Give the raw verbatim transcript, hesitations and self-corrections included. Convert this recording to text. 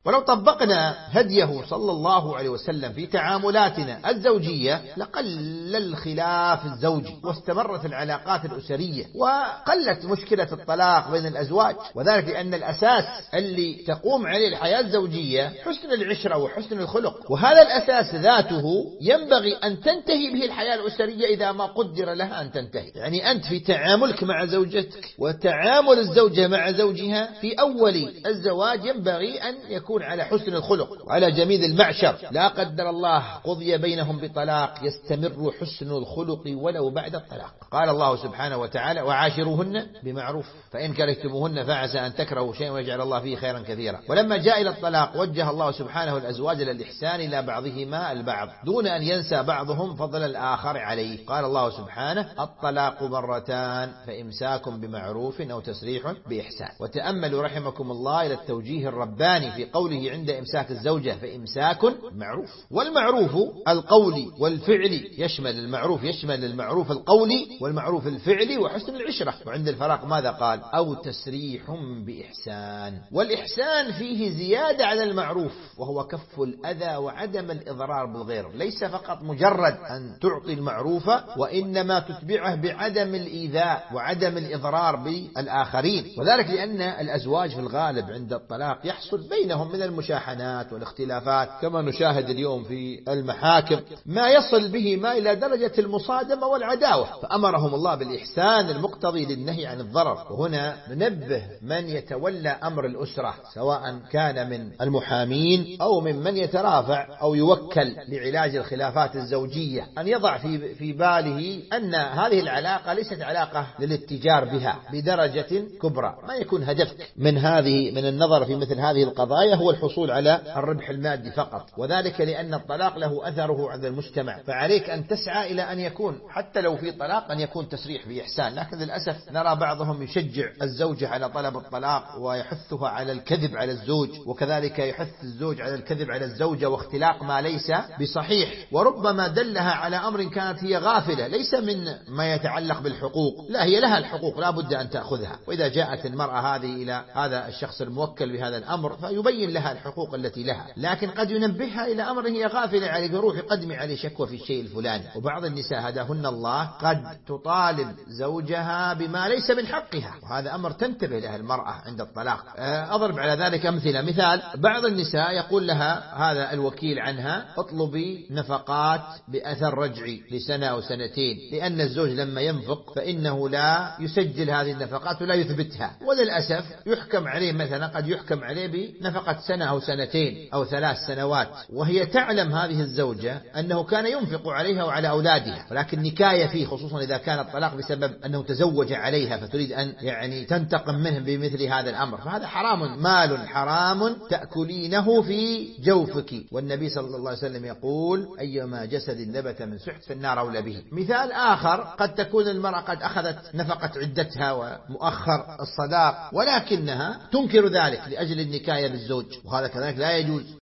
ولو طبقنا هديه صلى الله عليه وسلم في تعاملاتنا الزوجية لقل الخلاف الزوجي، واستمرت العلاقات الأسرية، وقلت مشكلة الطلاق بين الأزواج. وذلك لأن الأساس اللي تقوم عليه الحياة الزوجية حسن العشرة وحسن الخلق، وهذا الأساس ذاته ينبغي أن تنتهي به الحياة الأسرية إذا ما قدر لها أن تنتهي. يعني أنت في تعاملك مع زوجتك وتعامل الزوجة مع زوجها في أول الزواج ينبغي أن يكون على حسن الخلق وعلى جميل المعشر. لا قدر الله قضي بينهم بطلاق يستمر حسن الخلق ولو بعد الطلاق. قال الله سبحانه وتعالى: وعاشروهن بمعروف فإن كرهتموهن فعسى أن تكرهوا شيئا ويجعل الله فيه خيرا كثيرا. ولما جاء إلى الطلاق وجه الله سبحانه الأزواج إلى الإحسان إلى بعضهما البعض دون أن ينسى بعضهم فضل الآخر عليه. قال الله سبحانه: الطلاق مرتان فإمساك بمعروف أو تسريح بإحسان. وتأملوا رحمكم الله إلى التوجيه الرباني في قوله عند إمساك الزوجة: فإمساك معروف. والمعروف القولي والفعلي يشمل المعروف يشمل المعروف القولي والمعروف الفعلي وحسن العشرة. وعند الفراق ماذا قال؟ أو تسريح بإحسان. والإحسان فيه زيادة على المعروف وهو كف الأذى وعدم الإضرار بالغير، ليس فقط مجرد أن تعطي المعروف وإنما تتبعه بعدم الإيذاء وعدم الإضرار بالآخرين. وذلك لأن الأزواج في الغالب عند الطلاق يحصل بينهم من المشاحنات والاختلافات كما نشاهد اليوم في المحاكم ما يصل به ما إلى درجة المصادمة والعداوة، فأمرهم الله بالإحسان المقتضي للنهي عن الضرر. وهنا ننبه من يتولى أمر الأسرة سواء كان من المحامين أو من من يترافع أو يوكل لعلاج الخلافات الزوجية أن يضع في في باله أن هذه العلاقة ليست علاقة للاتجار بها بدرجة كبرى. ما يكون هدفك من هذه من النظر في مثل هذه القضايا هو الحصول على الربح المادي فقط، وذلك لأن الطلاق له أثره على المجتمع. فعليك أن تسعى إلى أن يكون حتى لو في طلاق أن يكون تسريح بإحسان. لكن للأسف نرى بعضهم يشجع الزوجة على طلب الطلاق ويحثها على الكذب على الزوج، وكذلك يحث الزوج على الكذب على الزوجة واختلاق ما ليس بصحيح، وربما دلها على أمر كانت هي غافلة ليس من ما يتعلق بالحقوق، لا هي لها الحقوق لا بد أن تأخذها. وإذا جاءت المرأة هذه إلى هذا الشخص الموكل بهذا الأمر فيبين لها الحقوق التي لها، لكن قد ينبهها إلى أمر هي غافلة عليه، روحي قدمي عليه شكوى في الشيء الفلاني. وبعض النساء هداهن الله قد تطالب زوجها بما ليس من حقها، وهذا أمر تنتبه له المرأة عند الطلاق. أضرب على ذلك أمثلة. مثال: بعض النساء يقول لها هذا الوكيل عنها: اطلبي نفقات بأثر رجعي لسنة أو سنتين، لأن الزوج لما ينفق فإنه لا يسجل هذه النفقات ولا يثبتها، وللأسف يحكم عليه مثلا قد يحكم عليه بنفقة سنة أو سنتين أو ثلاث سنوات، وهي تعلم هذه الزوجة أنه كان ينفق عليها وعلى أولادها، ولكن نكاية فيه خصوصا إذا كان الطلاق بسبب أنه تزوج عليها فتريد أن يعني تنتقم منه بمثل هذا الأمر، فهذا حرام، مال حرام تأكلينه في جوفك. والنبي صلى الله عليه وسلم يقول: أيما جسد نبت من سحت فالنار أولى به. مثال آخر: قد تكون المرأة قد أخذت نفقة عدتها ومؤخر الصداق ولكنها تنكر ذلك لأجل النكاية بالزوج، وهذا كذلك لا يجوز.